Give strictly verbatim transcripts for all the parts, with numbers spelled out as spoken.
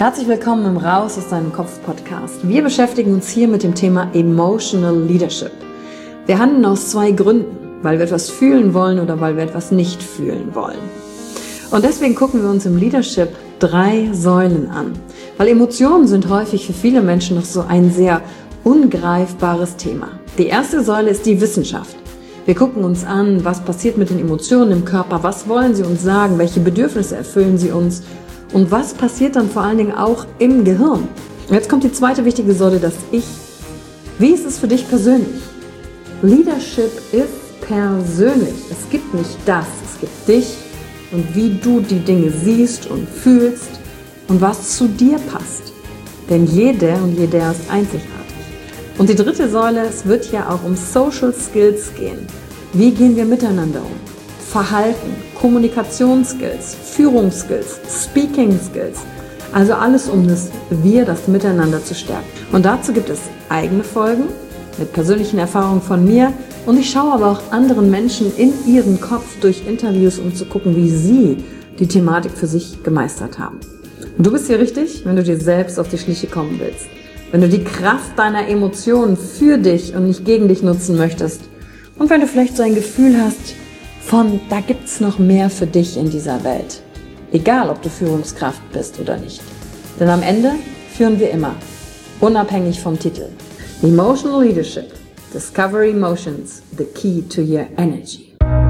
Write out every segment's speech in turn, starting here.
Herzlich willkommen im Raus aus deinem Kopf Podcast. Wir beschäftigen uns hier mit dem Thema Emotional Leadership. Wir handeln aus zwei Gründen, weil wir etwas fühlen wollen oder weil wir etwas nicht fühlen wollen. Und deswegen gucken wir uns im Leadership drei Säulen an, weil Emotionen sind häufig für viele Menschen noch so ein sehr ungreifbares Thema. Die erste Säule ist die Wissenschaft. Wir gucken uns an, was passiert mit den Emotionen im Körper, was wollen sie uns sagen, welche Bedürfnisse erfüllen sie uns und was passiert dann vor allen Dingen auch im Gehirn. Und jetzt kommt die zweite wichtige Säule, das Ich. Wie ist es für dich persönlich? Leadership ist persönlich. Es gibt nicht das, es gibt dich und wie du die Dinge siehst und fühlst und was zu dir passt. Denn jede und jeder ist einzigartig. Und die dritte Säule, es wird ja auch um Social Skills gehen. Wie gehen wir miteinander um? Verhalten, Kommunikationsskills, Führungsskills, Speaking Skills. Also alles um das Wir, das Miteinander zu stärken. Und dazu gibt es eigene Folgen mit persönlichen Erfahrungen von mir. Und ich schaue aber auch anderen Menschen in ihren Kopf durch Interviews, um zu gucken, wie sie die Thematik für sich gemeistert haben. Und du bist hier richtig, wenn du dir selbst auf die Schliche kommen willst. Wenn du die Kraft deiner Emotionen für dich und nicht gegen dich nutzen möchtest. Und wenn du vielleicht so ein Gefühl hast von, da gibt's noch mehr für dich in dieser Welt. Egal, ob du Führungskraft bist oder nicht. Denn am Ende führen wir immer, unabhängig vom Titel. Emotional Leadership. Discover Emotions, the key to your energy.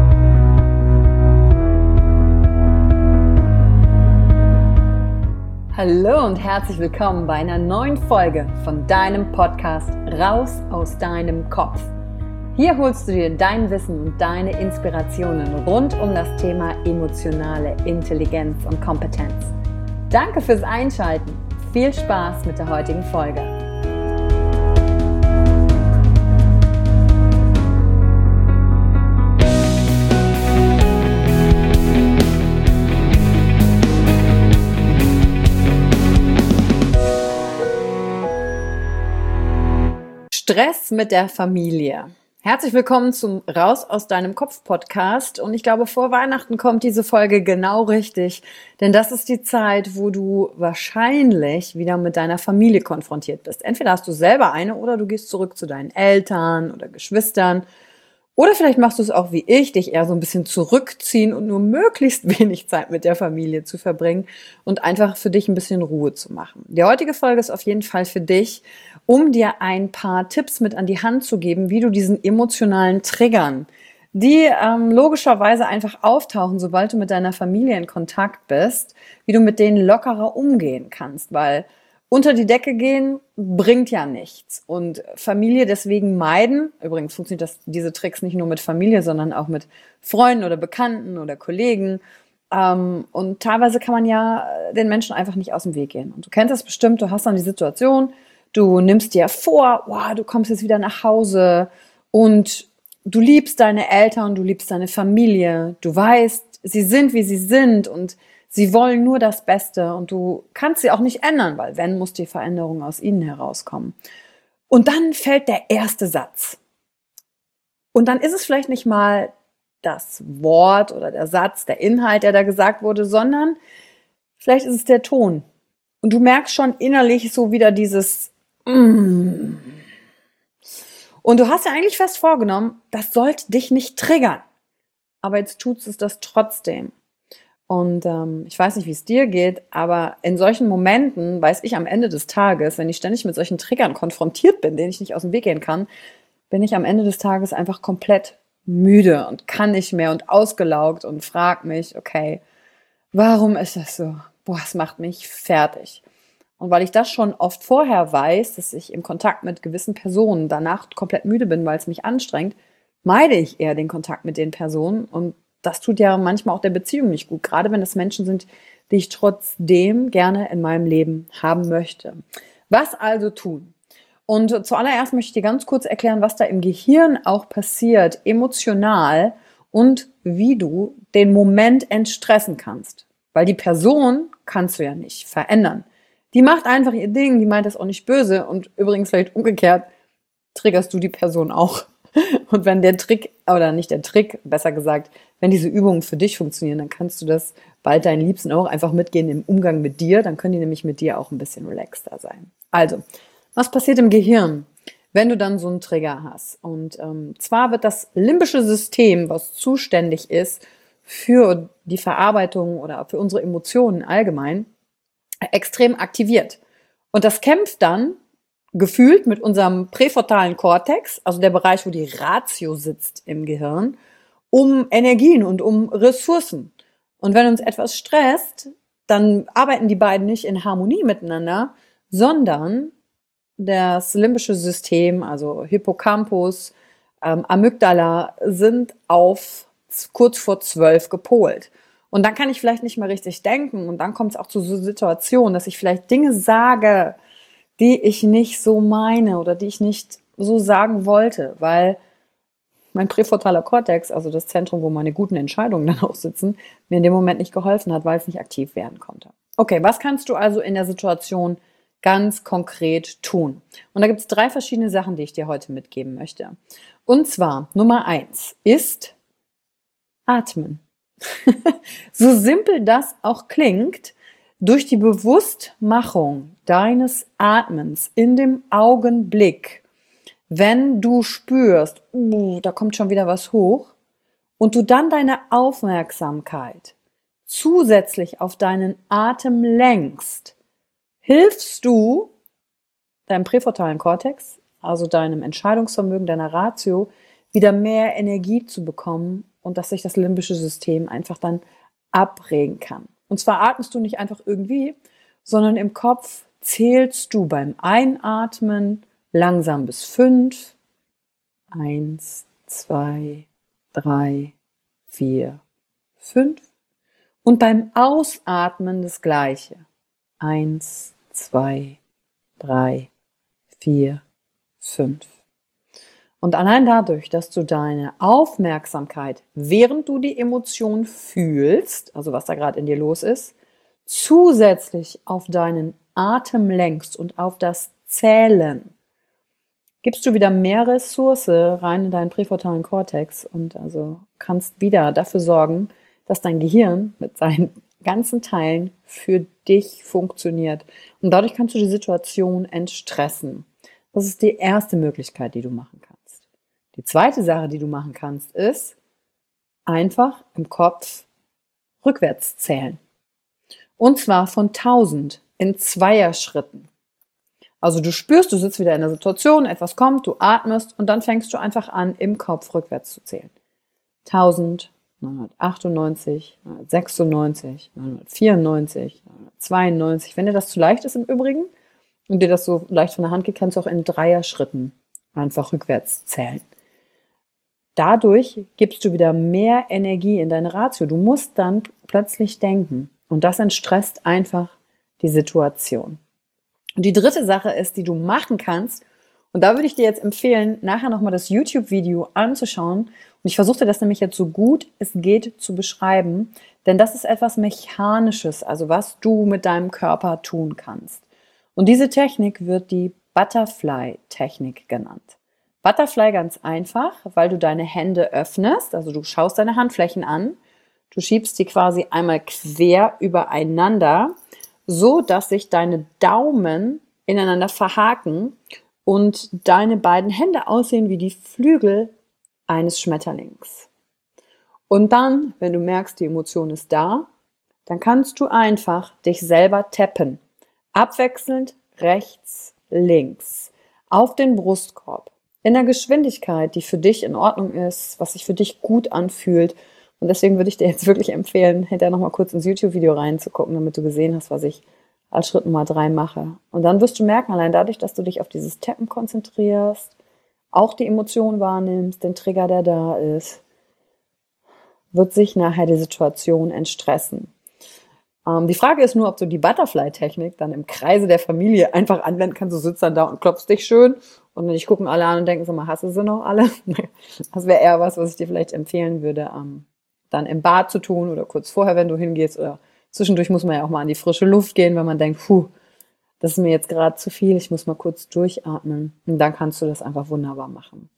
Hallo und herzlich willkommen bei einer neuen Folge von deinem Podcast Raus aus deinem Kopf. Hier holst du dir dein Wissen und deine Inspirationen rund um das Thema emotionale Intelligenz und Kompetenz. Danke fürs Einschalten. Viel Spaß mit der heutigen Folge. Stress mit der Familie. Herzlich willkommen zum Raus aus deinem Kopf Podcast und ich glaube, vor Weihnachten kommt diese Folge genau richtig, denn das ist die Zeit, wo du wahrscheinlich wieder mit deiner Familie konfrontiert bist. Entweder hast du selber eine oder du gehst zurück zu deinen Eltern oder Geschwistern oder vielleicht machst du es auch wie ich, dich eher so ein bisschen zurückziehen und nur möglichst wenig Zeit mit der Familie zu verbringen und einfach für dich ein bisschen Ruhe zu machen. Die heutige Folge ist auf jeden Fall für dich, um dir ein paar Tipps mit an die Hand zu geben, wie du diesen emotionalen Triggern, die ähm, logischerweise einfach auftauchen, sobald du mit deiner Familie in Kontakt bist, wie du mit denen lockerer umgehen kannst, weil unter die Decke gehen bringt ja nichts. Und Familie deswegen meiden, übrigens funktioniert das, diese Tricks nicht nur mit Familie, sondern auch mit Freunden oder Bekannten oder Kollegen. Ähm, und teilweise kann man ja den Menschen einfach nicht aus dem Weg gehen. Und du kennst das bestimmt, du hast dann die Situation, du nimmst dir vor, wow, du kommst jetzt wieder nach Hause und du liebst deine Eltern, du liebst deine Familie, du weißt, sie sind, wie sie sind und sie wollen nur das Beste und du kannst sie auch nicht ändern, weil wenn, muss die Veränderung aus ihnen herauskommen. Und dann fällt der erste Satz. Und dann ist es vielleicht nicht mal das Wort oder der Satz, der Inhalt, der da gesagt wurde, sondern vielleicht ist es der Ton. Und du merkst schon innerlich so wieder dieses Mm. Und du hast ja eigentlich fest vorgenommen, das sollte dich nicht triggern. Aber jetzt tut es das trotzdem. Und ähm, ich weiß nicht, wie es dir geht, aber in solchen Momenten weiß ich am Ende des Tages, wenn ich ständig mit solchen Triggern konfrontiert bin, denen ich nicht aus dem Weg gehen kann, bin ich am Ende des Tages einfach komplett müde und kann nicht mehr und ausgelaugt und frag mich, okay, warum ist das so? Boah, es macht mich fertig. Und weil ich das schon oft vorher weiß, dass ich im Kontakt mit gewissen Personen danach komplett müde bin, weil es mich anstrengt, meide ich eher den Kontakt mit den Personen. Und das tut ja manchmal auch der Beziehung nicht gut, gerade wenn es Menschen sind, die ich trotzdem gerne in meinem Leben haben möchte. Was also tun? Und zuallererst möchte ich dir ganz kurz erklären, was da im Gehirn auch passiert, emotional und wie du den Moment entstressen kannst. Weil die Person kannst du ja nicht verändern. Die macht einfach ihr Ding, die meint das auch nicht böse und übrigens vielleicht umgekehrt triggerst du die Person auch. Und wenn der Trick, oder nicht der Trick, besser gesagt, wenn diese Übungen für dich funktionieren, dann kannst du das bald deinen Liebsten auch einfach mitgehen im Umgang mit dir. Dann können die nämlich mit dir auch ein bisschen relaxter sein. Also, was passiert im Gehirn, wenn du dann so einen Trigger hast? Und ähm, zwar wird das limbische System, was zuständig ist für die Verarbeitung oder für unsere Emotionen allgemein, extrem aktiviert. Und das kämpft dann gefühlt mit unserem präfrontalen Kortex, also der Bereich, wo die Ratio sitzt im Gehirn, um Energien und um Ressourcen. Und wenn uns etwas stresst, dann arbeiten die beiden nicht in Harmonie miteinander, sondern das limbische System, also Hippocampus, ähm, Amygdala, sind auf kurz vor zwölf gepolt. Und dann kann ich vielleicht nicht mehr richtig denken und dann kommt es auch zu so Situationen, dass ich vielleicht Dinge sage, die ich nicht so meine oder die ich nicht so sagen wollte, weil mein präfrontaler Kortex, also das Zentrum, wo meine guten Entscheidungen dann auch sitzen, mir in dem Moment nicht geholfen hat, weil es nicht aktiv werden konnte. Okay, was kannst du also in der Situation ganz konkret tun? Und da gibt es drei verschiedene Sachen, die ich dir heute mitgeben möchte. Und zwar, Nummer eins ist atmen. So simpel das auch klingt, durch die Bewusstmachung deines Atmens in dem Augenblick, wenn du spürst, uh, da kommt schon wieder was hoch, und du dann deine Aufmerksamkeit zusätzlich auf deinen Atem lenkst, hilfst du deinem präfrontalen Kortex, also deinem Entscheidungsvermögen, deiner Ratio, wieder mehr Energie zu bekommen und dass sich das limbische System einfach dann abregen kann. Und zwar atmest du nicht einfach irgendwie, sondern im Kopf zählst du beim Einatmen langsam bis fünf. Eins, zwei, drei, vier, fünf. Und beim Ausatmen das Gleiche. Eins, zwei, drei, vier, fünf. Und allein dadurch, dass du deine Aufmerksamkeit, während du die Emotion fühlst, also was da gerade in dir los ist, zusätzlich auf deinen Atem lenkst und auf das Zählen, gibst du wieder mehr Ressource rein in deinen präfrontalen Kortex und also kannst wieder dafür sorgen, dass dein Gehirn mit seinen ganzen Teilen für dich funktioniert. Und dadurch kannst du die Situation entstressen. Das ist die erste Möglichkeit, die du machen kannst. Die zweite Sache, die du machen kannst, ist einfach im Kopf rückwärts zählen. Und zwar von tausend in Zweierschritten. Also du spürst, du sitzt wieder in der Situation, etwas kommt, du atmest und dann fängst du einfach an, im Kopf rückwärts zu zählen. neunzehnhundertachtundneunzig, neunzehnhundertsechsundneunzig, neunzehnhundertvierundneunzig, neunzehnhundertzweiundneunzig. Wenn dir das zu leicht ist im Übrigen und dir das so leicht von der Hand geht, kannst du auch in Dreierschritten einfach rückwärts zählen. Dadurch gibst du wieder mehr Energie in deine Ratio. Du musst dann plötzlich denken und das entstresst einfach die Situation. Und die dritte Sache ist, die du machen kannst, und da würde ich dir jetzt empfehlen, nachher nochmal das YouTube-Video anzuschauen. Und ich versuche das nämlich jetzt so gut es geht zu beschreiben, denn das ist etwas Mechanisches, also was du mit deinem Körper tun kannst. Und diese Technik wird die Butterfly-Technik genannt. Butterfly ganz einfach, weil du deine Hände öffnest, also du schaust deine Handflächen an, du schiebst sie quasi einmal quer übereinander, so dass sich deine Daumen ineinander verhaken und deine beiden Hände aussehen wie die Flügel eines Schmetterlings. Und dann, wenn du merkst, die Emotion ist da, dann kannst du einfach dich selber tappen. Abwechselnd rechts, links, auf den Brustkorb. In der Geschwindigkeit, die für dich in Ordnung ist, was sich für dich gut anfühlt. Und deswegen würde ich dir jetzt wirklich empfehlen, hinterher nochmal kurz ins YouTube-Video reinzugucken, damit du gesehen hast, was ich als Schritt Nummer drei mache. Und dann wirst du merken, allein dadurch, dass du dich auf dieses Tappen konzentrierst, auch die Emotion wahrnimmst, den Trigger, der da ist, wird sich nachher die Situation entstressen. Ähm, die Frage ist nur, ob du die Butterfly-Technik dann im Kreise der Familie einfach anwenden kannst. Du sitzt dann da und klopfst dich schön und dich gucken alle an und denken so mal, hast du sie noch alle? Das wäre eher was, was ich dir vielleicht empfehlen würde, ähm, dann im Bad zu tun oder kurz vorher, wenn du hingehst, oder zwischendurch muss man ja auch mal an die frische Luft gehen, wenn man denkt, puh, das ist mir jetzt gerade zu viel, ich muss mal kurz durchatmen. Und dann kannst du das einfach wunderbar machen.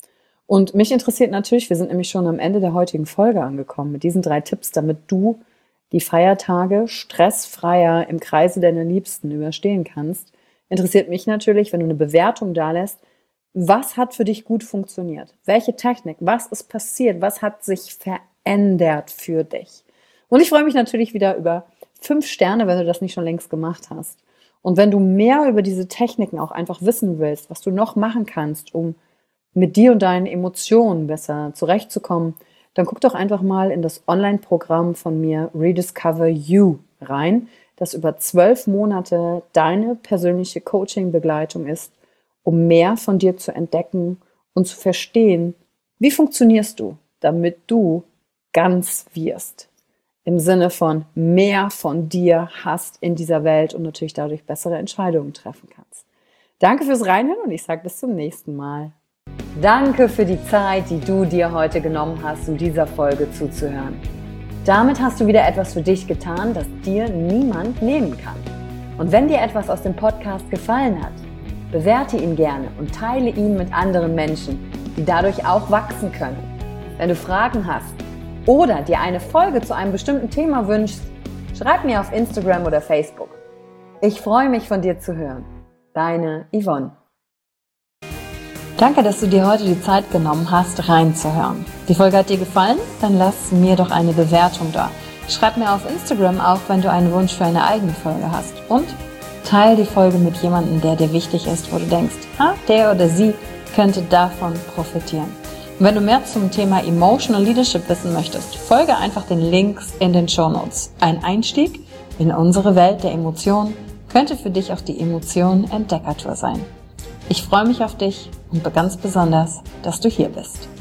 Und mich interessiert natürlich, wir sind nämlich schon am Ende der heutigen Folge angekommen, mit diesen drei Tipps, damit du die Feiertage stressfreier im Kreise deiner Liebsten überstehen kannst. Interessiert mich natürlich, wenn du eine Bewertung dalässt, was hat für dich gut funktioniert? Welche Technik? Was ist passiert? Was hat sich verändert für dich? Und ich freue mich natürlich wieder über fünf Sterne, wenn du das nicht schon längst gemacht hast. Und wenn du mehr über diese Techniken auch einfach wissen willst, was du noch machen kannst, um mit dir und deinen Emotionen besser zurechtzukommen, dann guck doch einfach mal in das Online-Programm von mir Rediscover You rein, das über zwölf Monate deine persönliche Coaching-Begleitung ist, um mehr von dir zu entdecken und zu verstehen, wie funktionierst du, damit du ganz wirst. Im Sinne von mehr von dir hast in dieser Welt und natürlich dadurch bessere Entscheidungen treffen kannst. Danke fürs Reinhören und ich sage bis zum nächsten Mal. Danke für die Zeit, die du dir heute genommen hast, um dieser Folge zuzuhören. Damit hast du wieder etwas für dich getan, das dir niemand nehmen kann. Und wenn dir etwas aus dem Podcast gefallen hat, bewerte ihn gerne und teile ihn mit anderen Menschen, die dadurch auch wachsen können. Wenn du Fragen hast oder dir eine Folge zu einem bestimmten Thema wünschst, schreib mir auf Instagram oder Facebook. Ich freue mich, von dir zu hören. Deine Yvonne. Danke, dass du dir heute die Zeit genommen hast, reinzuhören. Die Folge hat dir gefallen? Dann lass mir doch eine Bewertung da. Schreib mir auf Instagram auch, wenn du einen Wunsch für eine eigene Folge hast. Und teile die Folge mit jemandem, der dir wichtig ist, wo du denkst, ah, der oder sie könnte davon profitieren. Und wenn du mehr zum Thema Emotional Leadership wissen möchtest, folge einfach den Links in den Shownotes. Ein Einstieg in unsere Welt der Emotionen könnte für dich auch die Emotionen Entdeckertour sein. Ich freue mich auf dich und ganz besonders, dass du hier bist.